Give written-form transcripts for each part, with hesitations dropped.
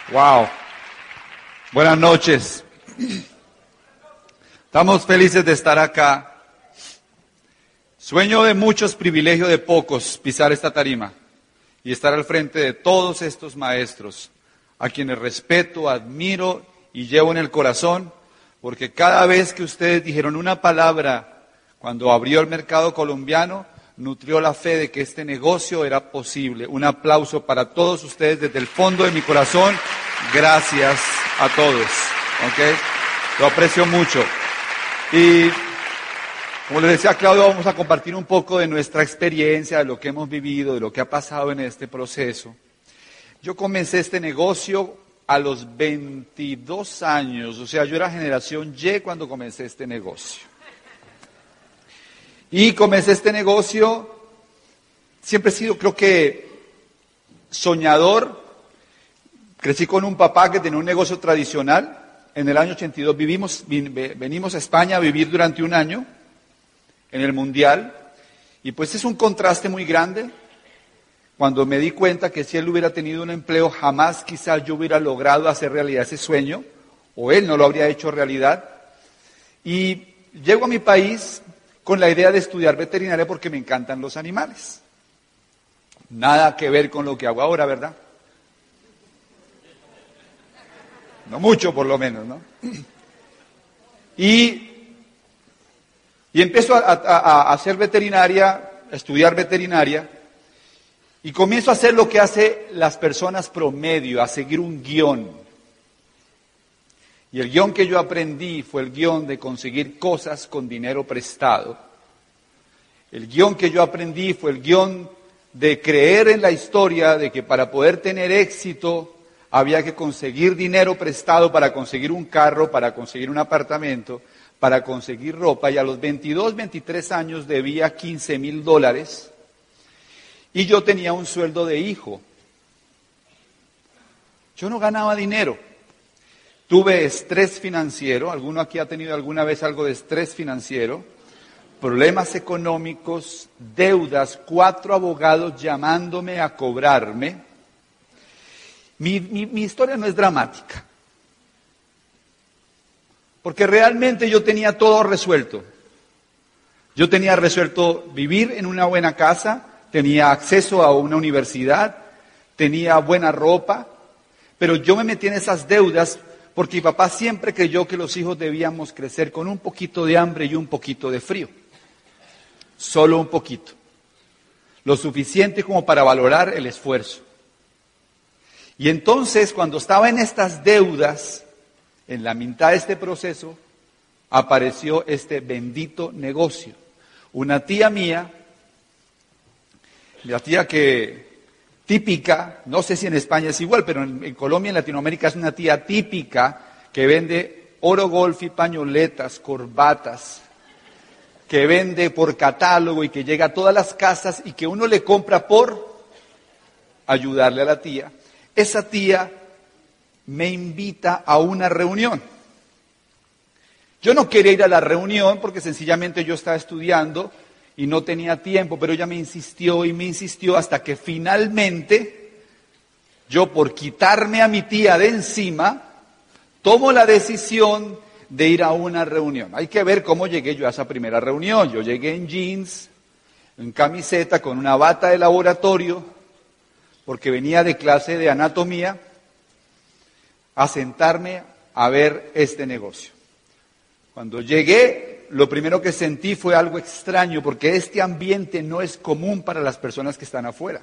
Wow. Buenas noches. Estamos felices de estar acá. Sueño de muchos, privilegio de pocos, pisar esta tarima y estar al frente de todos estos maestros, a quienes respeto, admiro y llevo en el corazón, porque cada vez que ustedes dijeron una palabra cuando abrió el mercado colombiano, nutrió la fe de que este negocio era posible. Un aplauso para todos ustedes desde el fondo de mi corazón. Gracias a todos. ¿Okay? Lo aprecio mucho. Y como les decía Claudio, vamos a compartir un poco de nuestra experiencia, de lo que hemos vivido, de lo que ha pasado en este proceso. Yo comencé este negocio a los 22 años, o sea, yo era generación Y cuando comencé este negocio. Y comencé este negocio, siempre he sido, creo que, soñador. Crecí con un papá que tenía un negocio tradicional. En el año 82 venimos a España a vivir durante un año en el Mundial. Y pues es un contraste muy grande. Cuando me di cuenta que si él hubiera tenido un empleo, jamás quizás yo hubiera logrado hacer realidad ese sueño, o él no lo habría hecho realidad. Y llego a mi país con la idea de estudiar veterinaria porque me encantan los animales. Nada que ver con lo que hago ahora, ¿verdad? No mucho, por lo menos, ¿no? Y empiezo a hacer veterinaria, a estudiar veterinaria, y comienzo a hacer lo que hacen las personas promedio, a seguir un guión. Y el guión que yo aprendí fue el guión de conseguir cosas con dinero prestado. El guión que yo aprendí fue el guión de creer en la historia de que para poder tener éxito había que conseguir dinero prestado para conseguir un carro, para conseguir un apartamento, para conseguir ropa. Y a los 22, 23 años debía $15,000 y yo tenía un sueldo de hijo. Yo no ganaba dinero. Tuve estrés financiero. ¿Alguno aquí ha tenido alguna vez algo de estrés financiero? Problemas económicos, deudas, 4 abogados llamándome a cobrarme. Mi historia no es dramática, porque realmente yo tenía todo resuelto. Yo tenía resuelto vivir en una buena casa, tenía acceso a una universidad, tenía buena ropa, pero yo me metí en esas deudas porque mi papá siempre creyó que los hijos debíamos crecer con un poquito de hambre y un poquito de frío. Solo un poquito. Lo suficiente como para valorar el esfuerzo. Y entonces, cuando estaba en estas deudas, en la mitad de este proceso, apareció este bendito negocio. Una tía mía, la tía típica, no sé si en España es igual, pero en Colombia, en Latinoamérica, es una tía típica que vende oro golf y pañoletas, corbatas, que vende por catálogo y que llega a todas las casas y que uno le compra por ayudarle a la tía. Esa tía me invita a una reunión. Yo no quería ir a la reunión porque sencillamente yo estaba estudiando y no tenía tiempo, pero ella me insistió y me insistió hasta que finalmente yo, por quitarme a mi tía de encima, tomo la decisión de ir a una reunión. Hay que ver cómo llegué yo a esa primera reunión. Yo llegué en jeans, en camiseta, con una bata de laboratorio, porque venía de clase de anatomía, a sentarme a ver este negocio. Cuando llegué, lo primero que sentí fue algo extraño, porque este ambiente no es común para las personas que están afuera.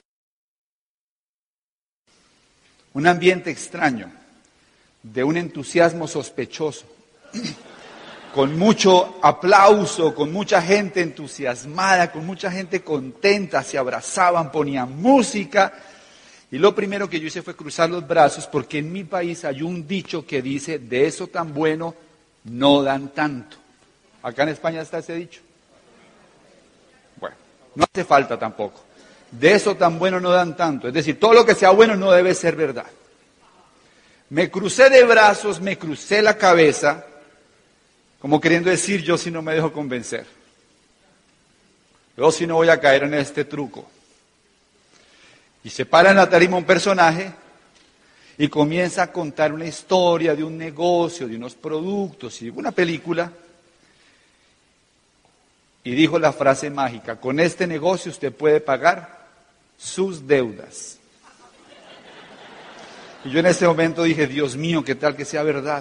Un ambiente extraño, de un entusiasmo sospechoso, con mucho aplauso, con mucha gente entusiasmada, con mucha gente contenta, se abrazaban, ponían música. Y lo primero que yo hice fue cruzar los brazos, porque en mi país hay un dicho que dice, de eso tan bueno no dan tanto. Acá en España está ese dicho. Bueno, no hace falta tampoco. De eso tan bueno no dan tanto. Es decir, todo lo que sea bueno no debe ser verdad. Me crucé de brazos, me crucé la cabeza, como queriendo decir, yo sí no me dejo convencer. Yo sí no voy a caer en este truco. Y se para en la tarima un personaje Y comienza a contar una historia de un negocio, de unos productos y una película. Y dijo la frase mágica: con este negocio usted puede pagar sus deudas. Y yo en ese momento dije: Dios mío, ¿qué tal que sea verdad?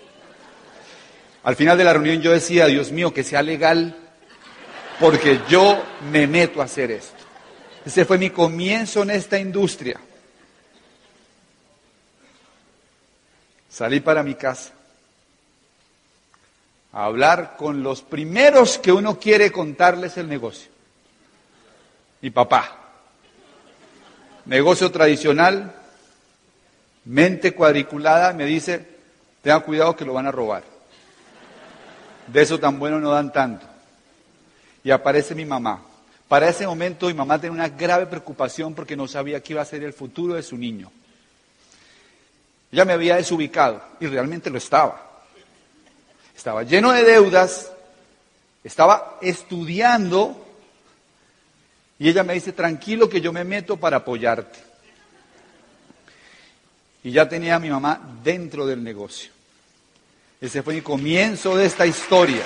Al final de la reunión yo decía: Dios mío, que sea legal, porque yo me meto a hacer esto. Ese fue mi comienzo en esta industria. Salí para mi casa a hablar con los primeros que uno quiere contarles el negocio. Mi papá. Negocio tradicional, mente cuadriculada, me dice: tenga cuidado que lo van a robar. De eso tan bueno no dan tanto. Y aparece mi mamá. Para ese momento mi mamá tenía una grave preocupación porque no sabía qué iba a ser el futuro de su niño. Ella me había desubicado y realmente lo estaba. Estaba lleno de deudas, estaba estudiando y ella me dice: tranquilo que yo me meto para apoyarte. Y ya tenía a mi mamá dentro del negocio. Ese fue el comienzo de esta historia.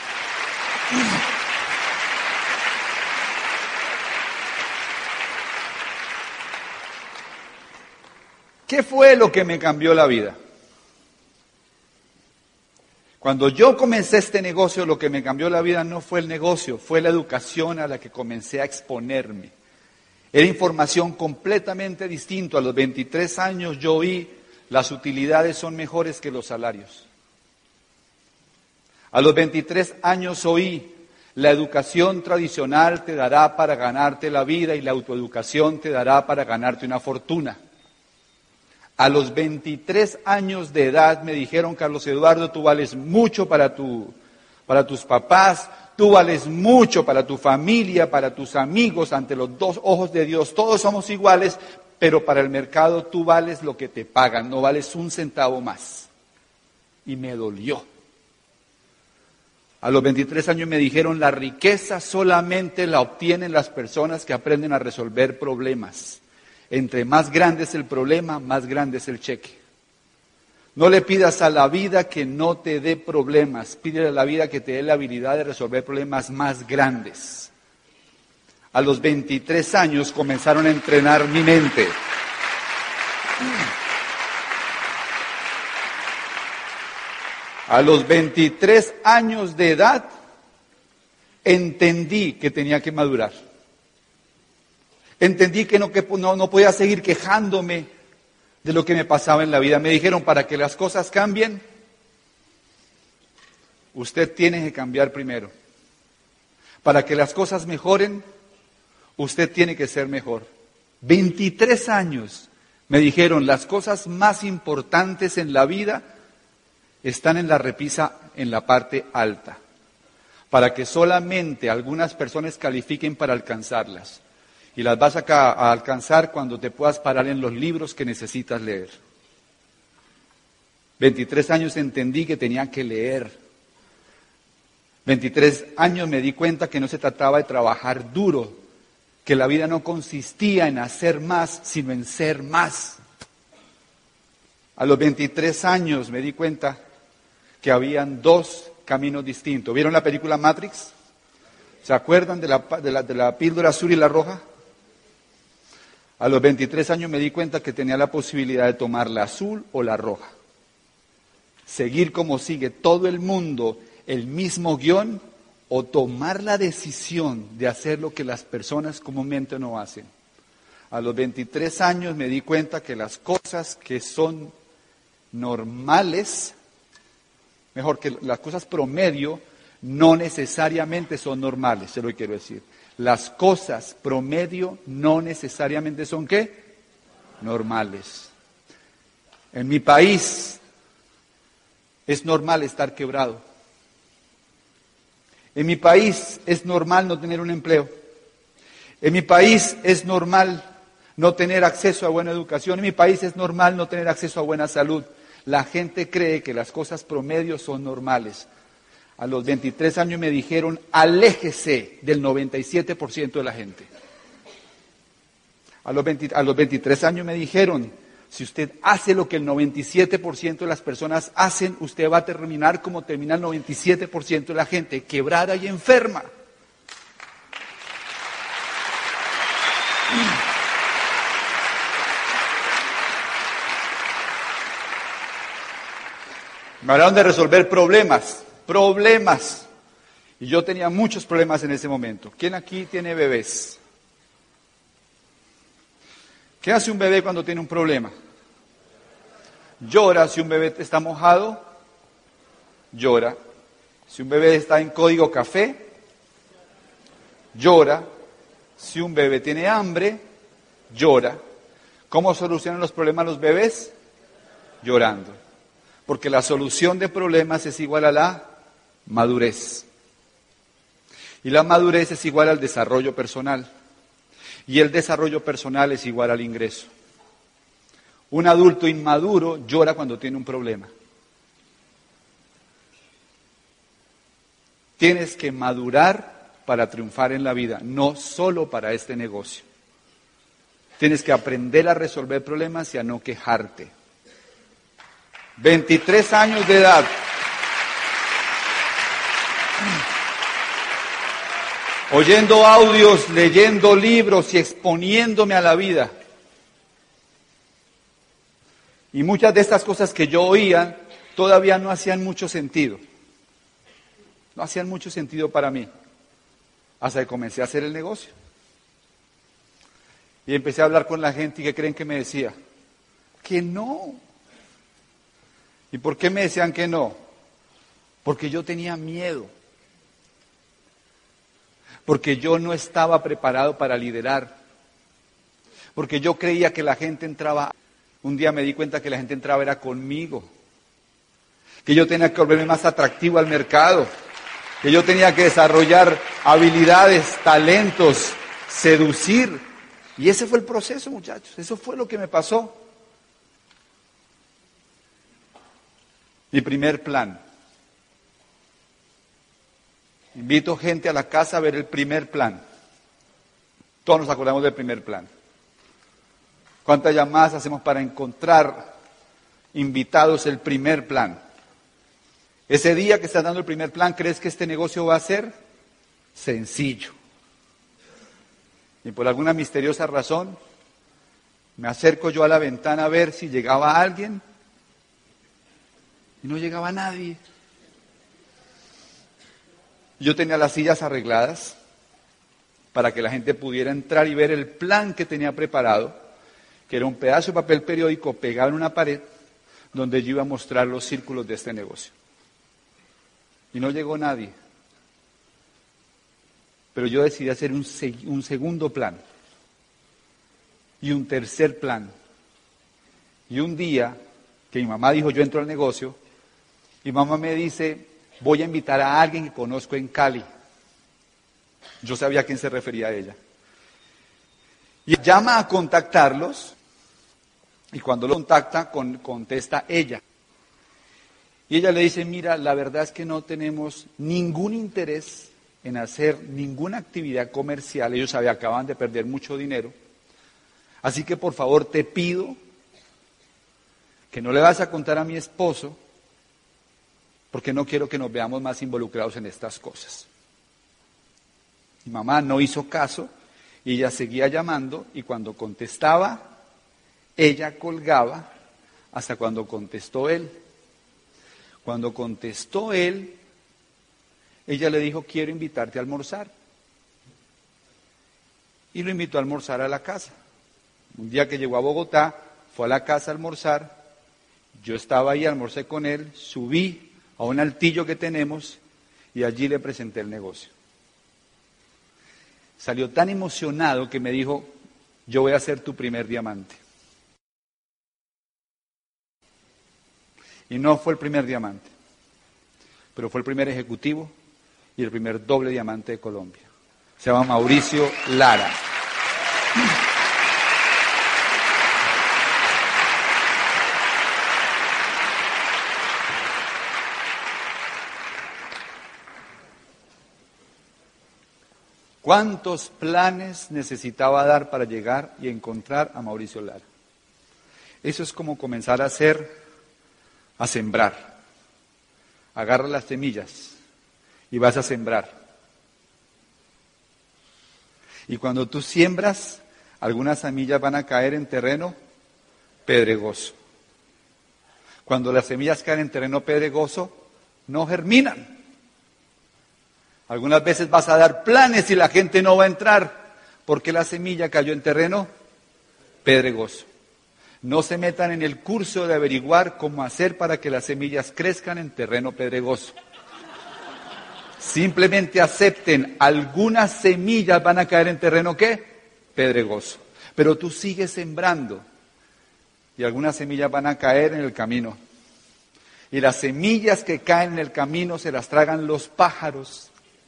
¿Qué fue lo que me cambió la vida? Cuando yo comencé este negocio, lo que me cambió la vida no fue el negocio, fue la educación a la que comencé a exponerme. Era información completamente distinta. A los 23 años yo oí: las utilidades son mejores que los salarios. A los 23 años oí: la educación tradicional te dará para ganarte la vida y la autoeducación te dará para ganarte una fortuna. A los 23 años de edad me dijeron: Carlos Eduardo, tú vales mucho para tus papás, tú vales mucho para tu familia, para tus amigos, ante los dos ojos de Dios. Todos somos iguales, pero para el mercado tú vales lo que te pagan, no vales un centavo más. Y me dolió. A los 23 años me dijeron: la riqueza solamente la obtienen las personas que aprenden a resolver problemas. Entre más grande es el problema, más grande es el cheque. No le pidas a la vida que no te dé problemas, pídele a la vida que te dé la habilidad de resolver problemas más grandes. A los 23 años comenzaron a entrenar mi mente. A los 23 años de edad entendí que tenía que madurar. Entendí que no podía seguir quejándome de lo que me pasaba en la vida. Me dijeron: para que las cosas cambien, usted tiene que cambiar primero. Para que las cosas mejoren, usted tiene que ser mejor. 23 años me dijeron: las cosas más importantes en la vida están en la repisa, en la parte alta, para que solamente algunas personas califiquen para alcanzarlas. Y las vas a alcanzar cuando te puedas parar en los libros que necesitas leer. 23 años entendí que tenía que leer. 23 años me di cuenta que no se trataba de trabajar duro, que la vida no consistía en hacer más, sino en ser más. A los 23 años me di cuenta que habían dos caminos distintos. ¿Vieron la película Matrix? ¿Se acuerdan de la píldora azul y la roja? A los 23 años me di cuenta que tenía la posibilidad de tomar la azul o la roja. Seguir como sigue todo el mundo el mismo guión, o tomar la decisión de hacer lo que las personas comúnmente no hacen. A los 23 años me di cuenta que las cosas que son normales, mejor que las cosas promedio, no necesariamente son normales, es lo que quiero decir. Las cosas promedio no necesariamente son ¿qué? Normales. En mi país es normal estar quebrado. En mi país es normal no tener un empleo. En mi país es normal no tener acceso a buena educación. En mi país es normal no tener acceso a buena salud. La gente cree que las cosas promedio son normales. A los 23 años me dijeron: aléjese del 97% de la gente. A los 23 años me dijeron: si usted hace lo que el 97% de las personas hacen, usted va a terminar como termina el 97% de la gente, quebrada y enferma. Me hablaron de resolver problemas. Y yo tenía muchos problemas en ese momento. ¿Quién aquí tiene bebés? ¿Qué hace un bebé cuando tiene un problema? Llora. Si un bebé está mojado, llora. Si un bebé está en código café, llora. Si un bebé tiene hambre, llora. ¿Cómo solucionan los problemas los bebés? Llorando. Porque la solución de problemas es igual a la madurez. Y la madurez es igual al desarrollo personal. Y el desarrollo personal es igual al ingreso. Un adulto inmaduro llora cuando tiene un problema. Tienes que madurar para triunfar en la vida, no solo para este negocio. Tienes que aprender a resolver problemas y a no quejarte. 23 años de edad. Oyendo audios, leyendo libros y exponiéndome a la vida. Y muchas de estas cosas que yo oía todavía no hacían mucho sentido. No hacían mucho sentido para mí. Hasta que comencé a hacer el negocio. Y empecé a hablar con la gente y ¿qué creen que me decía? Que no. ¿Y por qué me decían que no? Porque yo tenía miedo. Porque yo no estaba preparado para liderar. Porque yo creía que la gente entraba. Un día me di cuenta que la gente entraba era conmigo. Que yo tenía que volverme más atractivo al mercado. Que yo tenía que desarrollar habilidades, talentos, seducir. Y ese fue el proceso, muchachos. Eso fue lo que me pasó. Mi primer plan. Invito gente a la casa a ver el primer plan. Todos nos acordamos del primer plan. ¿Cuántas llamadas hacemos para encontrar invitados el primer plan? Ese día que estás dando el primer plan, ¿crees que este negocio va a ser sencillo? Y por alguna misteriosa razón, me acerco yo a la ventana a ver si llegaba alguien. Y no llegaba nadie. Yo tenía las sillas arregladas para que la gente pudiera entrar y ver el plan que tenía preparado, que era un pedazo de papel periódico pegado en una pared donde yo iba a mostrar los círculos de este negocio. Y no llegó nadie. Pero yo decidí hacer un segundo plan y un tercer plan. Y un día que mi mamá dijo, yo entro al negocio, mi mamá me dice, voy a invitar a alguien que conozco en Cali. Yo sabía a quién se refería a ella. Y llama a contactarlos, y cuando lo contacta, contesta ella. Y ella le dice, mira, la verdad es que no tenemos ningún interés en hacer ninguna actividad comercial. Ellos acaban de perder mucho dinero. Así que por favor te pido que no le vas a contar a mi esposo, porque no quiero que nos veamos más involucrados en estas cosas. Mi mamá no hizo caso y ella seguía llamando y cuando contestaba, ella colgaba hasta cuando contestó él. Cuando contestó él, ella le dijo, quiero invitarte a almorzar. Y lo invitó a almorzar a la casa. Un día que llegó a Bogotá, fue a la casa a almorzar. Yo estaba ahí, almorcé con él, subí a un altillo que tenemos y allí le presenté el negocio. Salió tan emocionado que me dijo, yo voy a ser tu primer diamante. Y no fue el primer diamante, pero fue el primer ejecutivo y el primer doble diamante de Colombia. Se llama Mauricio Lara. ¿Cuántos planes necesitaba dar para llegar y encontrar a Mauricio Lara? Eso es como comenzar a sembrar. Agarra las semillas y vas a sembrar. Y cuando tú siembras, algunas semillas van a caer en terreno pedregoso. Cuando las semillas caen en terreno pedregoso, no germinan. Algunas veces vas a dar planes y la gente no va a entrar porque la semilla cayó en terreno pedregoso. No se metan en el curso de averiguar cómo hacer para que las semillas crezcan en terreno pedregoso. Simplemente acepten, algunas semillas van a caer en terreno ¿qué? Pedregoso. Pero tú sigues sembrando y algunas semillas van a caer en el camino. Y las semillas que caen en el camino se las tragan los pájaros.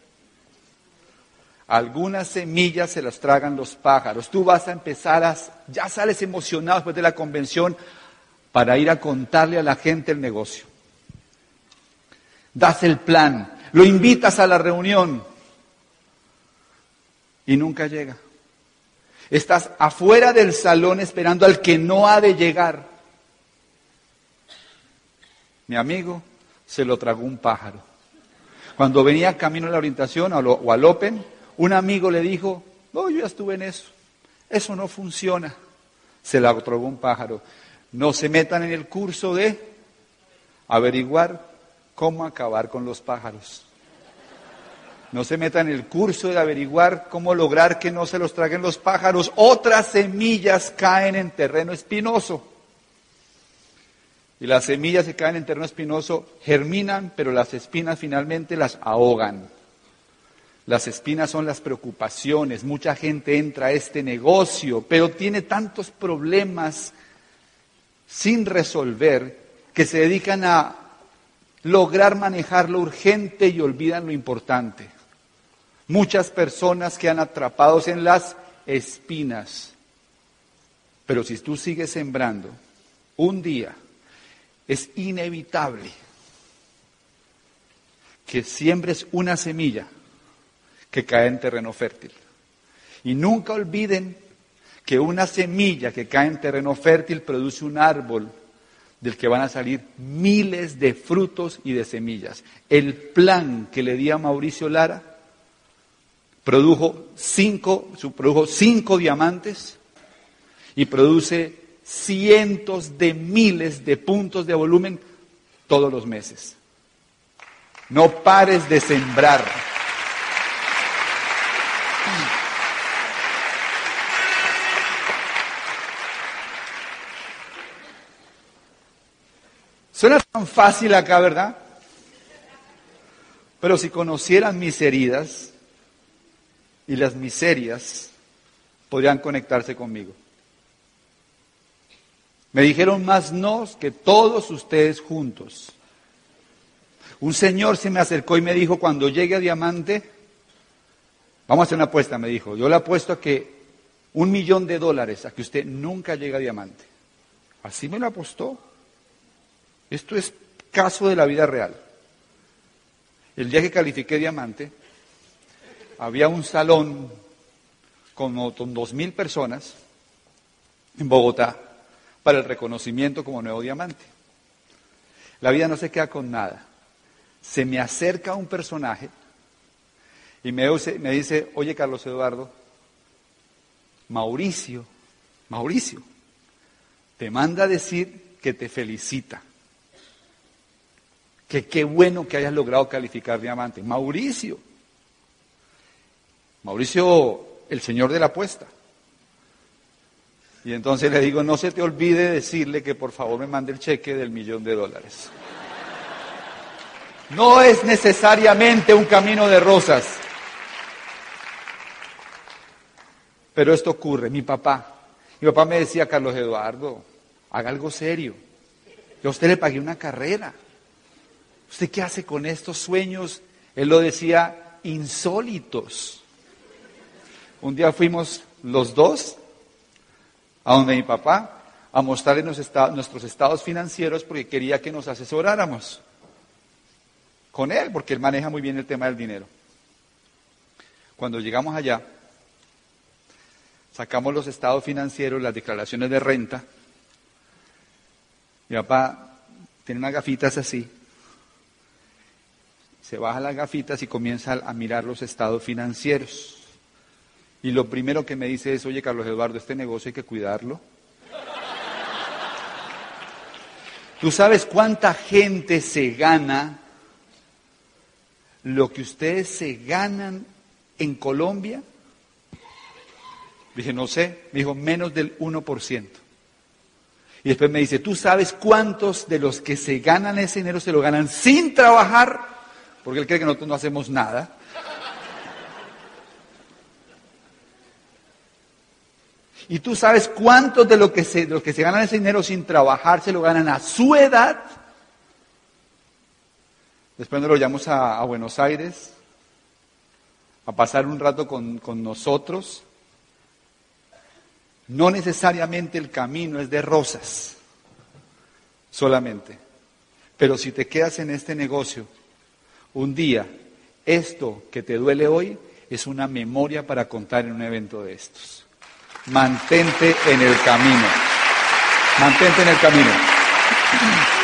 Algunas semillas se las tragan los pájaros. Tú vas a empezar ya sales emocionado después de la convención para ir a contarle a la gente el negocio. Das el plan, lo invitas a la reunión y nunca llega. Estás afuera del salón esperando al que no ha de llegar. Mi amigo se lo tragó un pájaro. Cuando venía camino a la orientación o al Open, un amigo le dijo, no, yo ya estuve en eso no funciona. Se la tragó un pájaro. No se metan en el curso de averiguar cómo acabar con los pájaros. No se metan en el curso de averiguar cómo lograr que no se los traguen los pájaros. Otras semillas caen en terreno espinoso. Y las semillas que caen en terreno espinoso germinan, pero las espinas finalmente las ahogan. Las espinas son las preocupaciones. Mucha gente entra a este negocio, pero tiene tantos problemas sin resolver que se dedican a lograr manejar lo urgente y olvidan lo importante. Muchas personas quedan atrapados en las espinas. Pero si tú sigues sembrando, un día es inevitable que siembres una semilla que cae en terreno fértil. Y nunca olviden que una semilla que cae en terreno fértil produce un árbol del que van a salir miles de frutos y de semillas. El plan que le di a Mauricio Lara produjo 5 diamantes y produce cientos de miles de puntos de volumen todos los meses. No pares de sembrar. Suena tan fácil acá, ¿verdad? Pero si conocieran mis heridas y las miserias, podrían conectarse conmigo. Me dijeron más nos que todos ustedes juntos. Un señor se me acercó y me dijo, cuando llegue a diamante, vamos a hacer una apuesta, me dijo. Yo le apuesto a que $1.000.000 a que usted nunca llegue a diamante. Así me lo apostó. Esto es caso de la vida real. El día que califiqué diamante, había un salón con 2.000 personas en Bogotá para el reconocimiento como nuevo diamante. La vida no se queda con nada. Se me acerca un personaje y me dice, oye Carlos Eduardo, Mauricio, te manda a decir que te felicita. Que qué bueno que hayas logrado calificar diamante. Mauricio, el señor de la apuesta. Y entonces le digo, no se te olvide decirle que por favor me mande el cheque del $1.000.000. No es necesariamente un camino de rosas. Pero esto ocurre. Mi papá me decía, Carlos Eduardo, haga algo serio. Yo a usted le pagué una carrera. ¿Usted qué hace con estos sueños? Él lo decía, insólitos. Un día fuimos los dos a donde mi papá a mostrarle nuestros estados financieros porque quería que nos asesoráramos con él, porque él maneja muy bien el tema del dinero. Cuando llegamos allá, sacamos los estados financieros, las declaraciones de renta, Mi papá tiene unas gafitas así. Se baja las gafitas y comienza a mirar los estados financieros. Y lo primero que me dice es, oye, Carlos Eduardo, este negocio hay que cuidarlo. ¿Tú sabes cuánta gente se gana lo que ustedes se ganan en Colombia? Dije, no sé. Me dijo, menos del 1%. Y después me dice, ¿tú sabes cuántos de los que se ganan ese dinero se lo ganan sin trabajar? Porque él cree que nosotros no hacemos nada. ¿Y tú sabes cuántos de los que se ganan ese dinero sin trabajar se lo ganan a su edad? Después nos lo llevamos a Buenos Aires a pasar un rato con nosotros. No necesariamente el camino es de rosas, solamente. Pero si te quedas en este negocio, un día, esto que te duele hoy es una memoria para contar en un evento de estos. Mantente en el camino. Mantente en el camino.